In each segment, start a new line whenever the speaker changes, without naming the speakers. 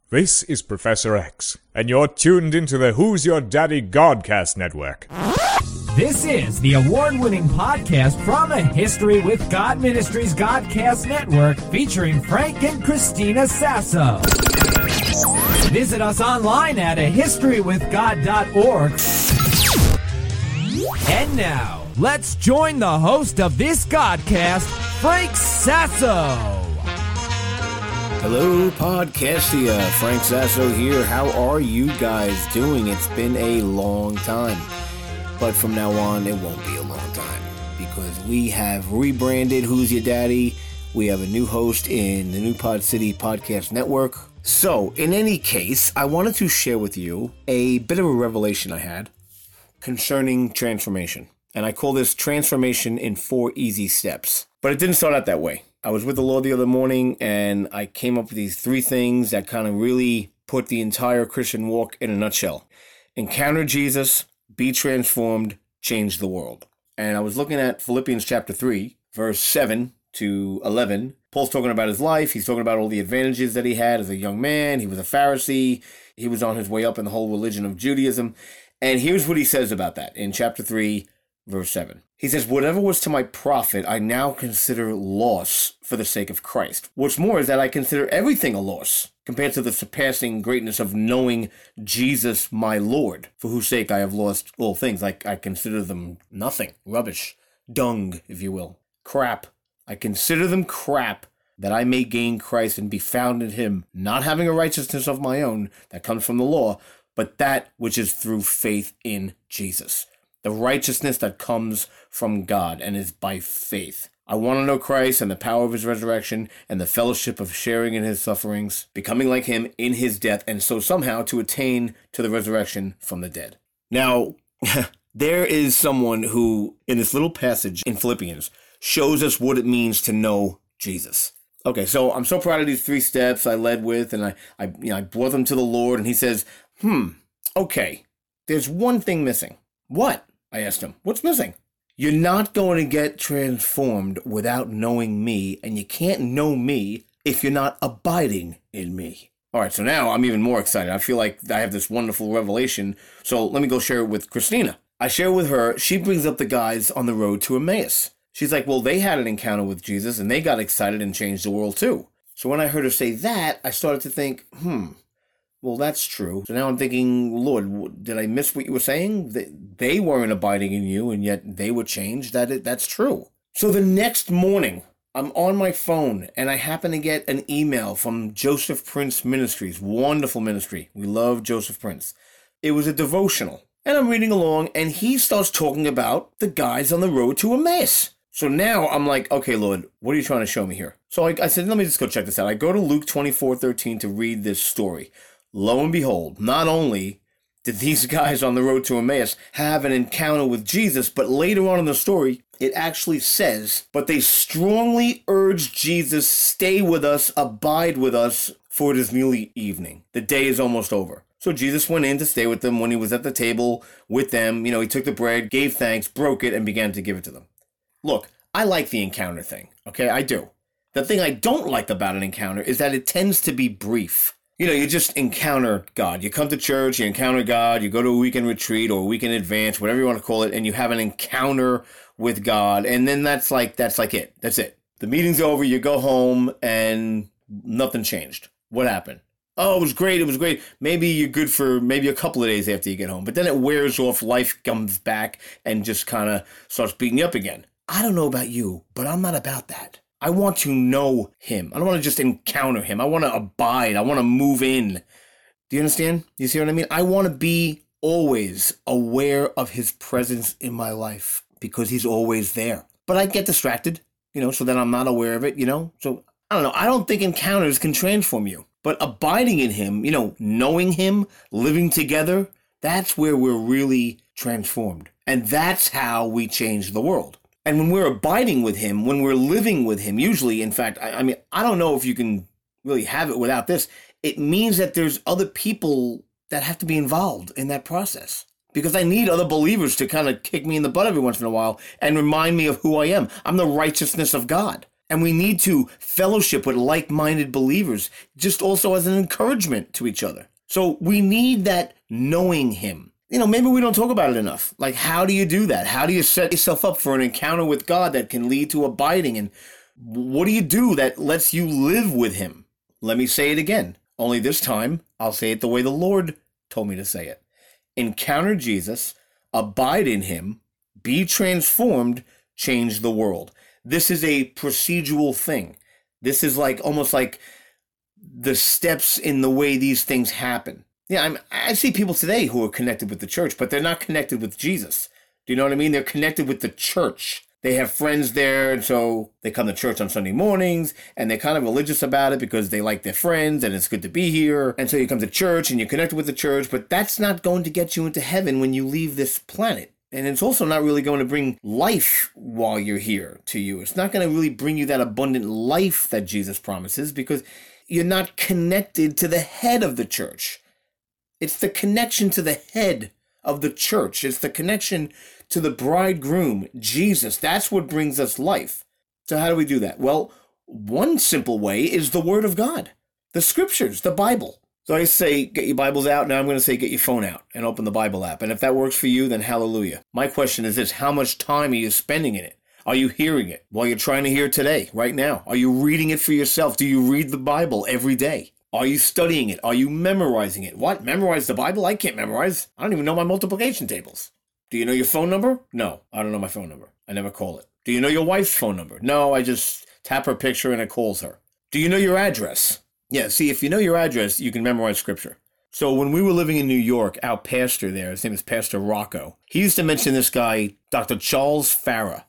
This is Professor X, and you're tuned into the Who's Your Daddy Godcast Network.
This is the award-winning podcast from the History with God Ministries Godcast Network, featuring Frank and Christina Sasso. Visit us online at ahistorywithgod.org. And now, let's join the host of this Godcast, Frank Sasso.
Hello, Podcastia. Frank Sasso here. How are you guys doing? It's been a long time. But from now on, it won't be a long time. Because we have rebranded Who's Your Daddy. We have a new host in the New Pod City Podcast Network. So, in any case, I wanted to share with you a bit of a revelation I had concerning transformation. And I call this Transformation in 4 Easy Steps. But it didn't start out that way. I was with the Lord the other morning, and I came up with these 3 things that kind of really put the entire Christian walk in a nutshell. Encounter Jesus, be transformed, change the world. And I was looking at Philippians chapter 3, verse 7 to 11. Paul's talking about his life. He's talking about all the advantages that he had as a young man. He was a Pharisee. He was on his way up in the whole religion of Judaism. And here's what he says about that in chapter 3, verse 7. He says, whatever was to my profit, I now consider loss for the sake of Christ. What's more is that I consider everything a loss compared to the surpassing greatness of knowing Jesus, my Lord, for whose sake I have lost all things. I consider them nothing, rubbish, dung, if you will, crap. I consider them crap that I may gain Christ and be found in him, not having a righteousness of my own that comes from the law, but that which is through faith in Jesus. The righteousness that comes from God and is by faith. I want to know Christ and the power of his resurrection and the fellowship of sharing in his sufferings, becoming like him in his death, and so somehow to attain to the resurrection from the dead. Now, there is someone who, in this little passage in Philippians, shows us what it means to know Jesus. Okay, so I'm so proud of these 3 steps I led with, and I brought them to the Lord, and he says, okay, there's one thing missing. What? I asked him, what's missing? You're not going to get transformed without knowing me, and you can't know me if you're not abiding in me. All right, so now I'm even more excited. I feel like I have this wonderful revelation, so let me go share it with Christina. I share it with her. She brings up the guys on the road to Emmaus. She's like, well, they had an encounter with Jesus, and they got excited and changed the world too. So when I heard her say that, I started to think, well, that's true. So now I'm thinking, Lord, did I miss what you were saying? They weren't abiding in you, and yet they were changed. That's true. So the next morning, I'm on my phone, and I happen to get an email from Joseph Prince Ministries. Wonderful ministry. We love Joseph Prince. It was a devotional. And I'm reading along, and he starts talking about the guys on the road to Emmaus. So now I'm like, okay, Lord, what are you trying to show me here? So I said, let me just go check this out. I go to Luke 24:13 to read this story. Lo and behold, not only did these guys on the road to Emmaus have an encounter with Jesus, but later on in the story, it actually says, but they strongly urged Jesus, stay with us, abide with us, for it is nearly evening. The day is almost over. So Jesus went in to stay with them. When he was at the table with them, he took the bread, gave thanks, broke it, and began to give it to them. Look, I like the encounter thing, okay? I do. The thing I don't like about an encounter is that it tends to be brief. You just encounter God. You come to church, you encounter God, you go to a weekend retreat or a weekend advance, whatever you want to call it, and you have an encounter with God, and then that's like it. That's it. The meeting's over, you go home, and nothing changed. What happened? Oh, it was great. Maybe you're good for maybe a couple of days after you get home, but then it wears off, life comes back, and just kind of starts beating you up again. I don't know about you, but I'm not about that. I want to know him. I don't want to just encounter him. I want to abide. I want to move in. Do you understand? You see what I mean? I want to be always aware of his presence in my life because he's always there. But I get distracted, so that I'm not aware of it, So, I don't know. I don't think encounters can transform you. But abiding in him, knowing him, living together, that's where we're really transformed. And that's how we change the world. And when we're abiding with him, when we're living with him, usually, in fact, I don't know if you can really have it without this. It means that there's other people that have to be involved in that process. Because I need other believers to kind of kick me in the butt every once in a while and remind me of who I am. I'm the righteousness of God. And we need to fellowship with like-minded believers, just also as an encouragement to each other. So we need that knowing him. Maybe we don't talk about it enough. Like, how do you do that? How do you set yourself up for an encounter with God that can lead to abiding? And what do you do that lets you live with him? Let me say it again. Only this time, I'll say it the way the Lord told me to say it. Encounter Jesus, abide in him, be transformed, change the world. This is a procedural thing. This is almost like the steps in the way these things happen. Yeah, I see people today who are connected with the church, but they're not connected with Jesus. Do you know what I mean? They're connected with the church. They have friends there, and so they come to church on Sunday mornings, and they're kind of religious about it because they like their friends, and it's good to be here. And so you come to church, and you're connected with the church, but that's not going to get you into heaven when you leave this planet. And it's also not really going to bring life while you're here to you. It's not going to really bring you that abundant life that Jesus promises because you're not connected to the head of the church. It's the connection to the head of the church. It's the connection to the bridegroom, Jesus. That's what brings us life. So how do we do that? Well, one simple way is the Word of God, the Scriptures, the Bible. So I say, get your Bibles out. Now I'm going to say, get your phone out and open the Bible app. And if that works for you, then hallelujah. My question is this: how much time are you spending in it? Are you hearing it while you're trying to hear today, right now? Are you reading it for yourself? Do you read the Bible every day? Are you studying it? Are you memorizing it? What? Memorize the Bible? I can't memorize. I don't even know my multiplication tables. Do you know your phone number? No, I don't know my phone number. I never call it. Do you know your wife's phone number? No, I just tap her picture and it calls her. Do you know your address? Yeah, see, if you know your address, you can memorize Scripture. So when we were living in New York, our pastor there, his name is Pastor Rocco, he used to mention this guy, Dr. Charles Farah.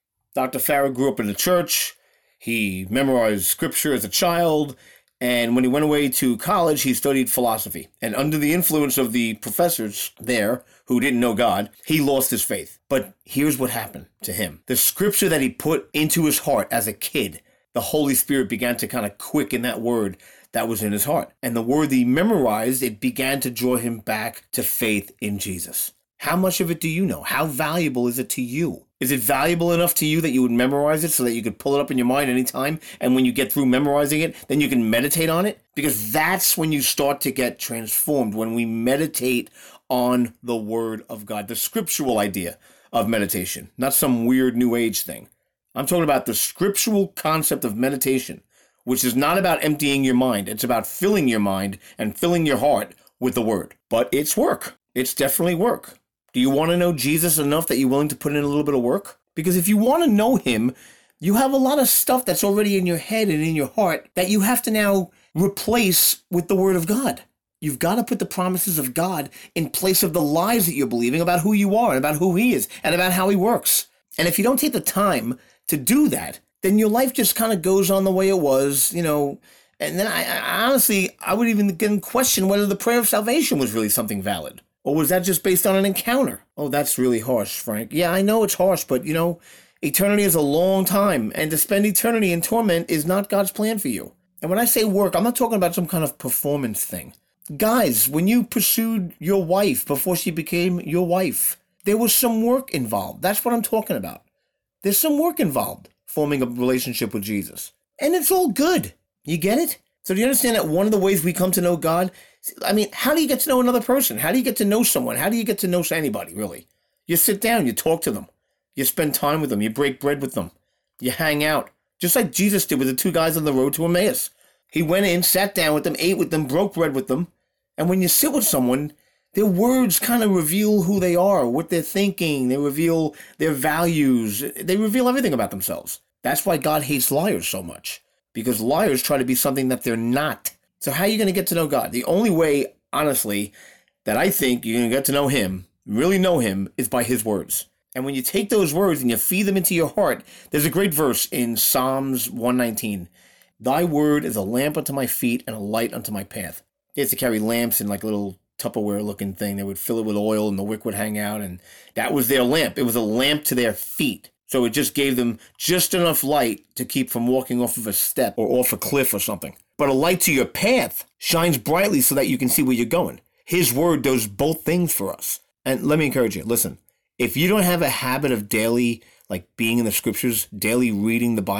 Dr. Farah grew up in the church. He memorized Scripture as a child. And when he went away to college, he studied philosophy. And under the influence of the professors there who didn't know God, he lost his faith. But here's what happened to him. The Scripture that he put into his heart as a kid, the Holy Spirit began to kind of quicken that word that was in his heart. And the word that he memorized, it began to draw him back to faith in Jesus. How much of it do you know? How valuable is it to you? Is it valuable enough to you that you would memorize it so that you could pull it up in your mind anytime? And when you get through memorizing it, then you can meditate on it? Because that's when you start to get transformed, when we meditate on the Word of God, the scriptural idea of meditation, not some weird New Age thing. I'm talking about the scriptural concept of meditation, which is not about emptying your mind. It's about filling your mind and filling your heart with the Word. But it's work. It's definitely work. Do you want to know Jesus enough that you're willing to put in a little bit of work? Because if you want to know him, you have a lot of stuff that's already in your head and in your heart that you have to now replace with the Word of God. You've got to put the promises of God in place of the lies that you're believing about who you are and about who he is and about how he works. And if you don't take the time to do that, then your life just kind of goes on the way it was, and then I honestly, I would even again question whether the prayer of salvation was really something valid. Or was that just based on an encounter? Oh, that's really harsh, Frank. Yeah, I know it's harsh, but eternity is a long time, and to spend eternity in torment is not God's plan for you. And when I say work, I'm not talking about some kind of performance thing. Guys, when you pursued your wife before she became your wife, there was some work involved. That's what I'm talking about. There's some work involved forming a relationship with Jesus. And it's all good. You get it? So do you understand that one of the ways we come to know God, how do you get to know another person? How do you get to know someone? How do you get to know anybody, really? You sit down, you talk to them. You spend time with them. You break bread with them. You hang out. Just like Jesus did with the two guys on the road to Emmaus. He went in, sat down with them, ate with them, broke bread with them. And when you sit with someone, their words kind of reveal who they are, what they're thinking. They reveal their values. They reveal everything about themselves. That's why God hates liars so much. Because liars try to be something that they're not. So how are you going to get to know God? The only way, honestly, that I think you're going to get to know him, really know him, is by his words. And when you take those words and you feed them into your heart, there's a great verse in Psalms 119. Thy word is a lamp unto my feet and a light unto my path. They used to carry lamps in like a little Tupperware looking thing. They would fill it with oil and the wick would hang out. And that was their lamp. It was a lamp to their feet. So it just gave them just enough light to keep from walking off of a step or off a cliff or something. But a light to your path shines brightly so that you can see where you're going. His word does both things for us. And let me encourage you, listen, if you don't have a habit of daily, being in the scriptures, daily reading the Bible,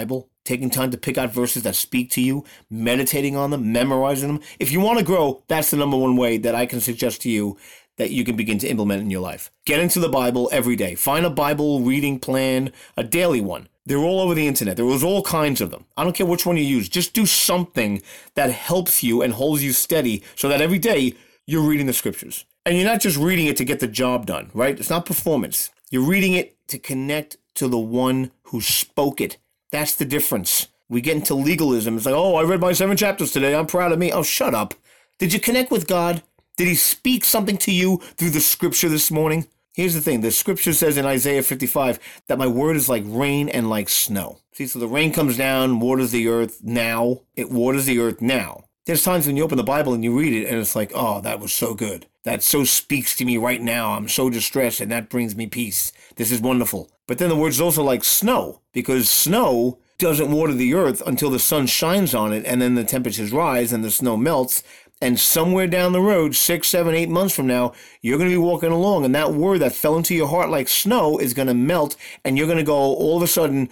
taking time to pick out verses that speak to you, meditating on them, memorizing them. If you want to grow, that's the number one way that I can suggest to you that you can begin to implement in your life. Get into the Bible every day. Find a Bible reading plan, a daily one. They're all over the internet. There was all kinds of them. I don't care which one you use. Just do something that helps you and holds you steady so that every day you're reading the scriptures. And you're not just reading it to get the job done, right? It's not performance. You're reading it to connect to the one who spoke it. That's the difference. We get into legalism. It's like, oh, I read my 7 chapters today. I'm proud of me. Oh, shut up. Did you connect with God? Did he speak something to you through the scripture this morning? Here's the thing. The scripture says in Isaiah 55 that my word is like rain and like snow. See, so the rain comes down, waters the earth now. It waters the earth now. There's times when you open the Bible and you read it and it's like, oh, that was so good. That so speaks to me right now. I'm so distressed and that brings me peace. This is wonderful. But then the word's also like snow, because snow doesn't water the earth until the sun shines on it and then the temperatures rise and the snow melts. And somewhere down the road, 6, 7, 8 months from now, you're going to be walking along and that word that fell into your heart like snow is going to melt and you're going to go all of a sudden,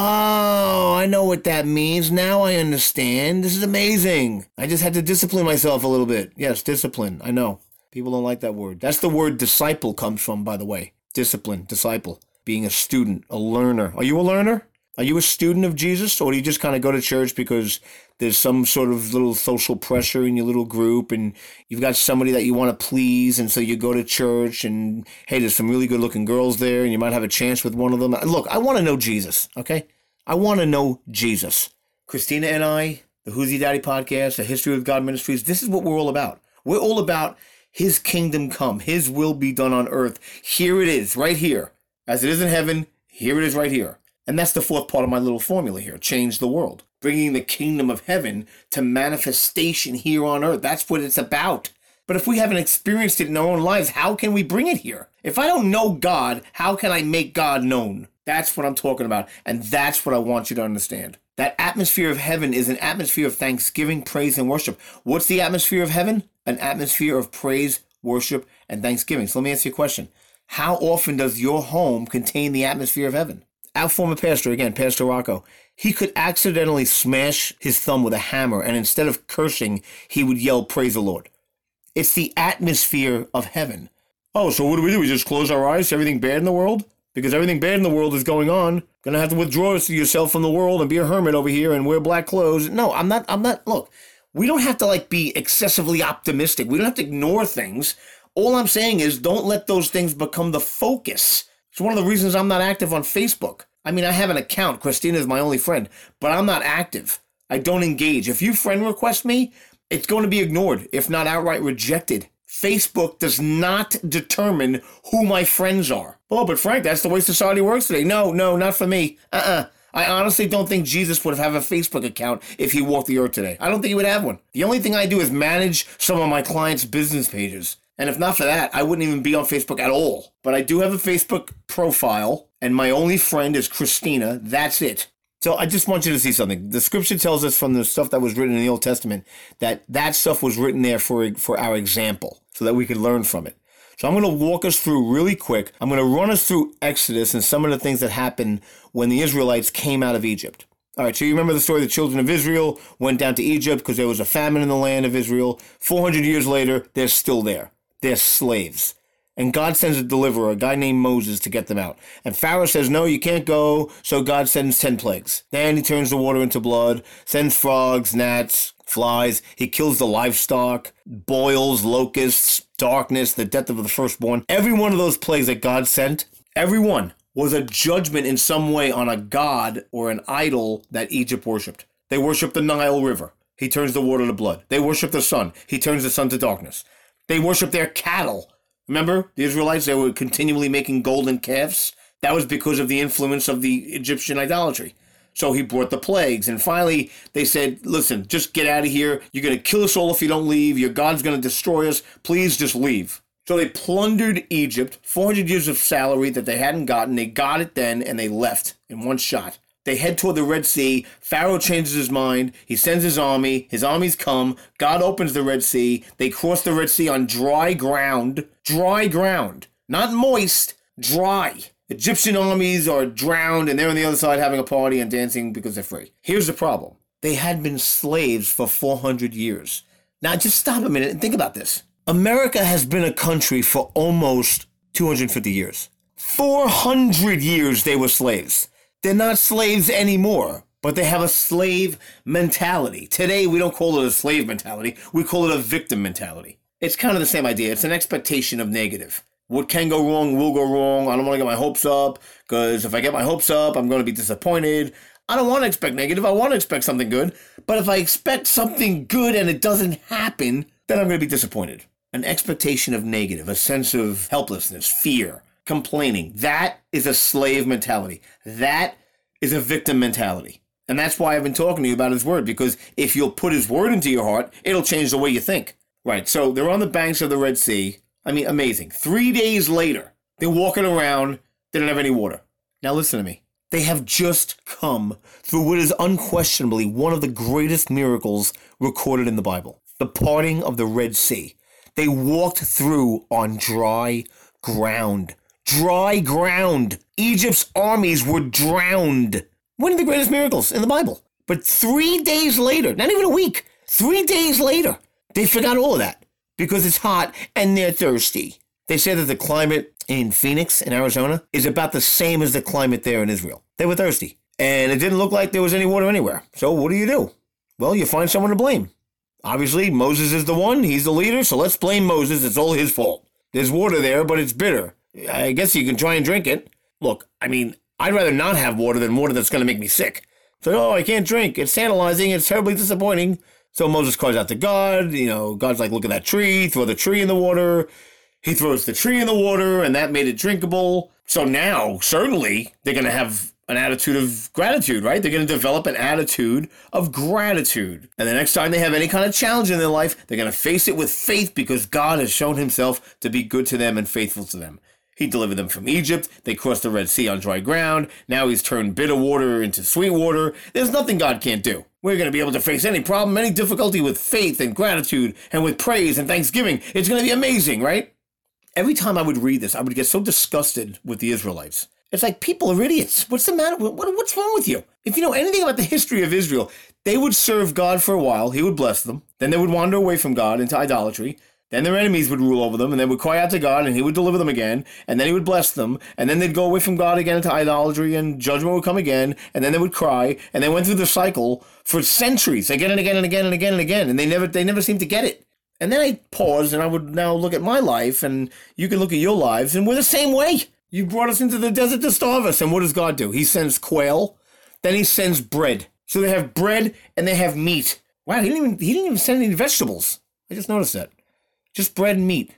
oh, I know what that means. Now I understand. This is amazing. I just had to discipline myself a little bit. Yes, discipline. I know. People don't like that word. That's the word disciple comes from, by the way. Discipline, disciple, being a student, a learner. Are you a learner? Are you a student of Jesus? Or do you just kind of go to church because there's some sort of little social pressure in your little group and you've got somebody that you want to please and so you go to church and, hey, there's some really good looking girls there and you might have a chance with one of them. Look, I want to know Jesus, okay? I want to know Jesus. Christina and I, the Who's Your Daddy podcast, the History with God Ministries, this is what we're all about. We're all about his kingdom come, his will be done on earth. Here it is, right here. As it is in heaven, here it is right here. And that's the fourth part of my little formula here, change the world. Bringing the kingdom of heaven to manifestation here on earth. That's what it's about. But if we haven't experienced it in our own lives, how can we bring it here? If I don't know God, how can I make God known? That's what I'm talking about. And that's what I want you to understand. That atmosphere of heaven is an atmosphere of thanksgiving, praise, and worship. What's the atmosphere of heaven? An atmosphere of praise, worship, and thanksgiving. So let me ask you a question. How often does your home contain the atmosphere of heaven? Our former pastor, again, Pastor Rocco, he could accidentally smash his thumb with a hammer, and instead of cursing, he would yell, praise the Lord. It's the atmosphere of heaven. Oh, so what do? We just close our eyes to everything bad in the world? Because everything bad in the world is going on. Gonna have to withdraw yourself from the world and be a hermit over here and wear black clothes. No, I'm not. Look, we don't have to be excessively optimistic. We don't have to ignore things. All I'm saying is don't let those things become the focus. It's one of the reasons I'm not active on Facebook. I mean, I have an account. Christina is my only friend, but I'm not active. I don't engage. If you friend request me, it's going to be ignored, if not outright rejected. Facebook does not determine who my friends are. Oh, but Frank, that's the way society works today. No, not for me. I honestly don't think Jesus would have a Facebook account if he walked the earth today. I don't think he would have one. The only thing I do is manage some of my clients' business pages. And if not for that, I wouldn't even be on Facebook at all. But I do have a Facebook profile, and my only friend is Christina. That's it. So I just want you to see something. The scripture tells us from the stuff that was written in the Old Testament that stuff was written there for our example, so that we could learn from it. So I'm going to walk us through really quick. I'm going to run us through Exodus and some of the things that happened when the Israelites came out of Egypt. All right, so you remember the story, the children of Israel went down to Egypt because there was a famine in the land of Israel. 400 years later, they're still there. They're slaves. And God sends a deliverer, a guy named Moses, to get them out. And Pharaoh says, no, you can't go. So God sends 10 plagues. Then he turns the water into blood, sends frogs, gnats, flies. He kills the livestock, boils, locusts, darkness, the death of the firstborn. Every one of those plagues that God sent, every one was a judgment in some way on a god or an idol that Egypt worshipped. They worshipped the Nile River. He turns the water to blood. They worship the sun. He turns the sun to darkness. They worship their cattle. Remember, the Israelites, they were continually making golden calves. That was because of the influence of the Egyptian idolatry. So he brought the plagues. And finally, they said, listen, just get out of here. You're going to kill us all if you don't leave. Your God's going to destroy us. Please just leave. So they plundered Egypt, 400 years of salary that they hadn't gotten. They got it then, and they left in one shot. They head toward the Red Sea. Pharaoh changes his mind. He sends his army. His armies come. God opens the Red Sea. They cross the Red Sea on dry ground. Dry ground. Not moist. Dry. Egyptian armies are drowned and they're on the other side having a party and dancing because they're free. Here's the problem. They had been slaves for 400 years. Now just stop a minute and think about this. America has been a country for almost 250 years. 400 years they were slaves. They're not slaves anymore, but they have a slave mentality. Today, we don't call it a slave mentality. We call it a victim mentality. It's kind of the same idea. It's an expectation of negative. What can go wrong will go wrong. I don't want to get my hopes up, because if I get my hopes up, I'm going to be disappointed. I don't want to expect negative. I want to expect something good. But if I expect something good and it doesn't happen, then I'm going to be disappointed. An expectation of negative, a sense of helplessness, fear, complaining. That is a slave mentality. That is a victim mentality. And that's why I've been talking to you about his word, because if you'll put his word into your heart, it'll change the way you think. Right, so they're on the banks of the Red Sea. I mean, amazing. 3 days later, they're walking around. They don't have any water. Now listen to me. They have just come through what is unquestionably one of the greatest miracles recorded in the Bible. The parting of the Red Sea. They walked through on dry ground. Dry ground. Egypt's armies were drowned. One of the greatest miracles in the Bible. But 3 days later, not even a week, 3 days later, they forgot all of that because it's hot and they're thirsty. They say that the climate in Phoenix, in Arizona, is about the same as the climate there in Israel. They were thirsty. And it didn't look like there was any water anywhere. So what do? Well, you find someone to blame. Obviously, Moses is the one. He's the leader. So let's blame Moses. It's all his fault. There's water there, but it's bitter. I guess you can try and drink it. Look, I mean, I'd rather not have water than water that's going to make me sick. So, I can't drink. It's tantalizing. It's terribly disappointing. So Moses cries out to God. God's like, look at that tree. Throw the tree in the water. He throws the tree in the water, and that made it drinkable. So now, certainly, they're going to have an attitude of gratitude, right? They're going to develop an attitude of gratitude. And the next time they have any kind of challenge in their life, they're going to face it with faith because God has shown himself to be good to them and faithful to them. He delivered them from Egypt. They crossed the Red Sea on dry ground. Now he's turned bitter water into sweet water. There's nothing God can't do. We're going to be able to face any problem, any difficulty with faith and gratitude and with praise and thanksgiving. It's going to be amazing, right? Every time I would read this, I would get so disgusted with the Israelites. It's like, people are idiots. What's the matter? What's wrong with you? If you know anything about the history of Israel, they would serve God for a while. He would bless them. Then they would wander away from God into idolatry. Then their enemies would rule over them, and they would cry out to God, and he would deliver them again, and then he would bless them, and then they'd go away from God again into idolatry, and judgment would come again, and then they would cry, and they went through the cycle for centuries, again and again and again and again and again, and they never seemed to get it. And then I paused, and I would now look at my life, and you can look at your lives, and we're the same way. You brought us into the desert to starve us, and what does God do? He sends quail, then he sends bread. So they have bread, and they have meat. Wow, he didn't even send any vegetables. I just noticed that. Just bread and meat.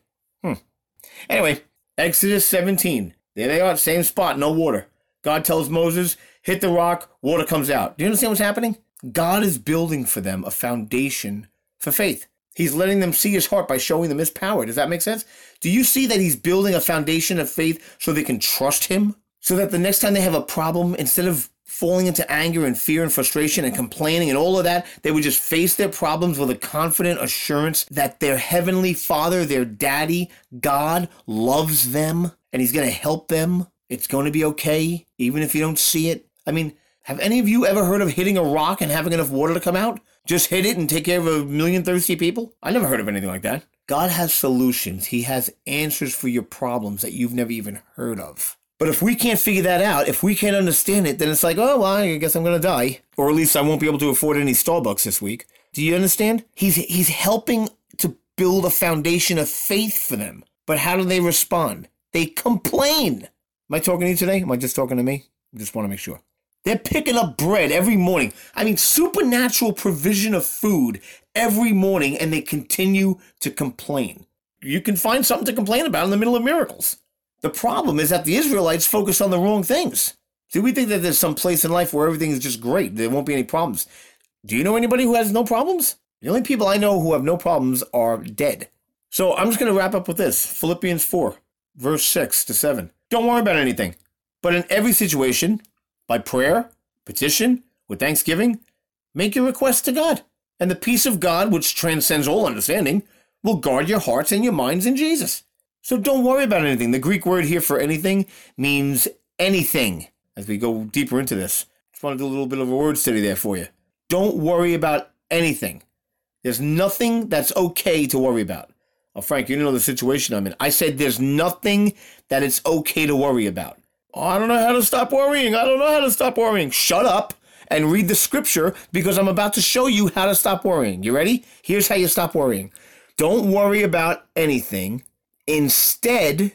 Anyway, Exodus 17. There they are, same spot, no water. God tells Moses, hit the rock, water comes out. Do you understand what's happening? God is building for them a foundation for faith. He's letting them see his heart by showing them his power. Does that make sense? Do you see that he's building a foundation of faith so they can trust him? So that the next time they have a problem, instead of falling into anger and fear and frustration and complaining and all of that, they would just face their problems with a confident assurance that their heavenly Father, their daddy, God, loves them and he's going to help them. It's going to be okay, even if you don't see it. I mean, have any of you ever heard of hitting a rock and having enough water to come out? Just hit it and take care of 1 million thirsty people? I never heard of anything like that. God has solutions. He has answers for your problems that you've never even heard of. But if we can't figure that out, if we can't understand it, then it's like, oh, well, I guess I'm going to die. Or at least I won't be able to afford any Starbucks this week. Do you understand? He's helping to build a foundation of faith for them. But how do they respond? They complain. Am I talking to you today? Am I just talking to me? I just want to make sure. They're picking up bread every morning. I mean, supernatural provision of food every morning, and they continue to complain. You can find something to complain about in the middle of miracles. The problem is that the Israelites focus on the wrong things. Do we think that there's some place in life where everything is just great? There won't be any problems. Do you know anybody who has no problems? The only people I know who have no problems are dead. So I'm just going to wrap up with this. Philippians 4, verse 6 to 7. Don't worry about anything, but in every situation, by prayer, petition, with thanksgiving, make your requests to God. And the peace of God, which transcends all understanding, will guard your hearts and your minds in Jesus. So don't worry about anything. The Greek word here for anything means anything. As we go deeper into this, just want to do a little bit of a word study there for you. Don't worry about anything. There's nothing that's okay to worry about. Oh, Frank, you know the situation I'm in. I said there's nothing that it's okay to worry about. Oh, I don't know how to stop worrying. I don't know how to stop worrying. Shut up and read the scripture because I'm about to show you how to stop worrying. You ready? Here's how you stop worrying. Don't worry about anything. Instead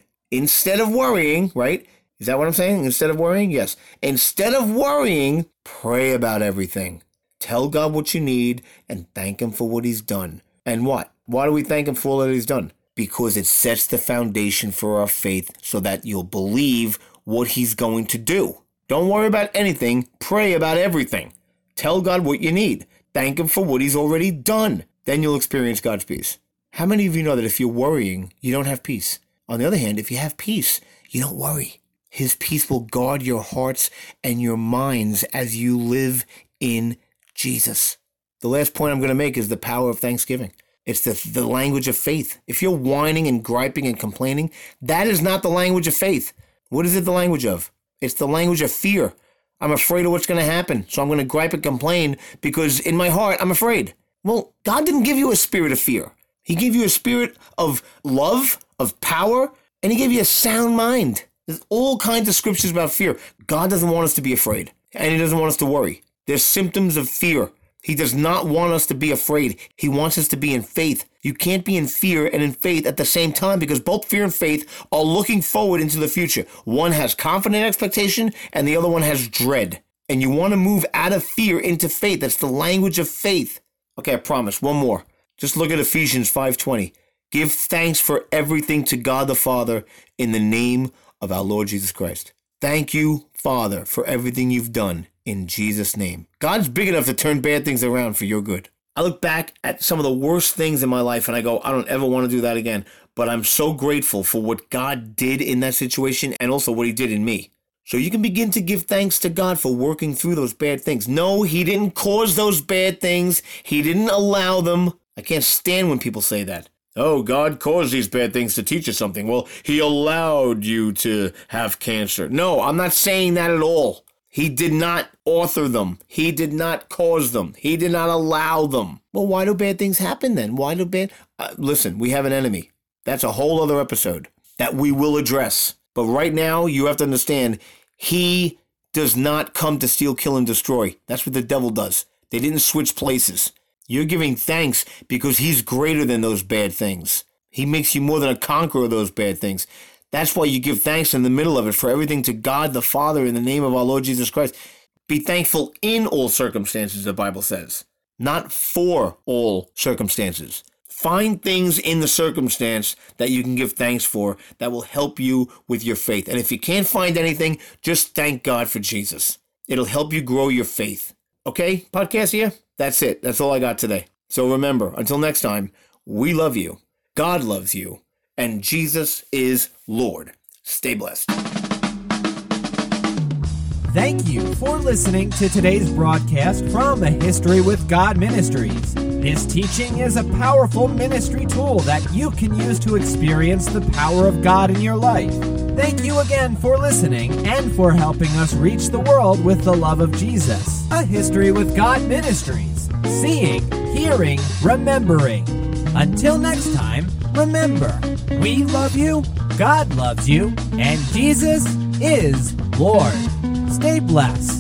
of worrying, right? Is that what I'm saying? Instead of worrying? Yes. Instead of worrying, pray about everything. Tell God what you need and thank him for what he's done. And what? Why do we thank him for all that he's done? Because it sets the foundation for our faith so that you'll believe what he's going to do. Don't worry about anything. Pray about everything. Tell God what you need. Thank him for what he's already done. Then you'll experience God's peace. How many of you know that if you're worrying, you don't have peace? On the other hand, if you have peace, you don't worry. His peace will guard your hearts and your minds as you live in Jesus. The last point I'm going to make is the power of thanksgiving. It's the language of faith. If you're whining and griping and complaining, that is not the language of faith. What is it the language of? It's the language of fear. I'm afraid of what's going to happen, so I'm going to gripe and complain because in my heart, I'm afraid. Well, God didn't give you a spirit of fear. He gave you a spirit of love, of power, and he gave you a sound mind. There's all kinds of scriptures about fear. God doesn't want us to be afraid, and he doesn't want us to worry. There's symptoms of fear. He does not want us to be afraid. He wants us to be in faith. You can't be in fear and in faith at the same time because both fear and faith are looking forward into the future. One has confident expectation and the other one has dread. And you want to move out of fear into faith. That's the language of faith. Okay, I promise. One more. Just look at Ephesians 5:20. Give thanks for everything to God the Father in the name of our Lord Jesus Christ. Thank you, Father, for everything you've done. In Jesus' name. God's big enough to turn bad things around for your good. I look back at some of the worst things in my life and I go, I don't ever want to do that again. But I'm so grateful for what God did in that situation and also what he did in me. So you can begin to give thanks to God for working through those bad things. No, he didn't cause those bad things. He didn't allow them. I can't stand when people say that. Oh, God caused these bad things to teach you something. Well, he allowed you to have cancer. No, I'm not saying that at all. He did not author them. He did not cause them. He did not allow them. Well, why do bad things happen then? Why do bad... listen, we have an enemy. That's a whole other episode that we will address. But right now, you have to understand, he does not come to steal, kill, and destroy. That's what the devil does. They didn't switch places. You're giving thanks because he's greater than those bad things. He makes you more than a conqueror of those bad things. That's why you give thanks in the middle of it for everything to God the Father in the name of our Lord Jesus Christ. Be thankful in all circumstances, the Bible says, not for all circumstances. Find things in the circumstance that you can give thanks for that will help you with your faith. And if you can't find anything, just thank God for Jesus. It'll help you grow your faith. Okay, podcast here? That's it. That's all I got today. So remember, until next time, we love you. God loves you. And Jesus is Lord. Stay blessed.
Thank you for listening to today's broadcast from A History with God Ministries. This teaching is a powerful ministry tool that you can use to experience the power of God in your life. Thank you again for listening and for helping us reach the world with the love of Jesus. A History with God Ministries. Seeing, hearing, remembering. Until next time, remember, we love you, God loves you, and Jesus is Lord. Stay blessed.